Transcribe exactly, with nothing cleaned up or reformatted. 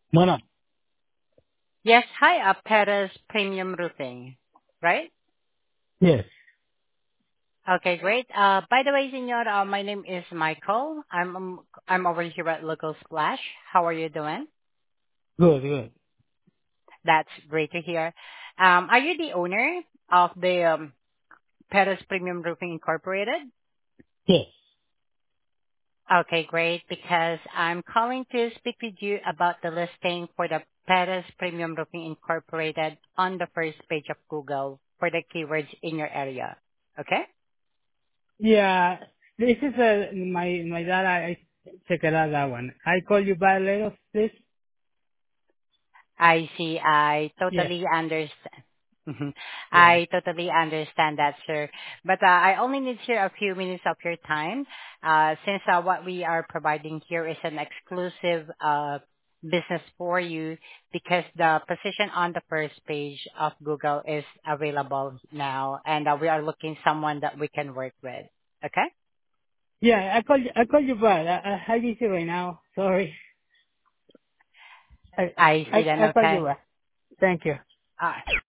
Bueno, Yes. Hi, uh, Perez Premium Roofing, right? yes, Okay, great. Uh, By the way, Senor, uh, my name is Michael. I'm um, I'm over here at Local Splash. How are you doing? good, good. That's great to hear. Um, Are you the owner of the um, Perez Premium Roofing Incorporated? Yes. Okay, great, because I'm calling to speak with you about the listing for the Perez Premium Roofing Incorporated on the first page of Google for the keywords in your area. Okay? Yeah, this is uh, my my dad. I, I check it out that one. I call you back later, please. I see. I Yes. totally understand. Mhm. Yeah. I totally understand that, sir. But uh, I only need here a few minutes of your time, uh, since uh, what we are providing here is an exclusive uh, business for you, because the position on the first page of Google is available now, and uh, we are looking someone that we can work with. Okay? Yeah, I call you. I call you back. I I, I busy right now. Sorry. I I see I then. I call you Okay. back. Thank you. Uh,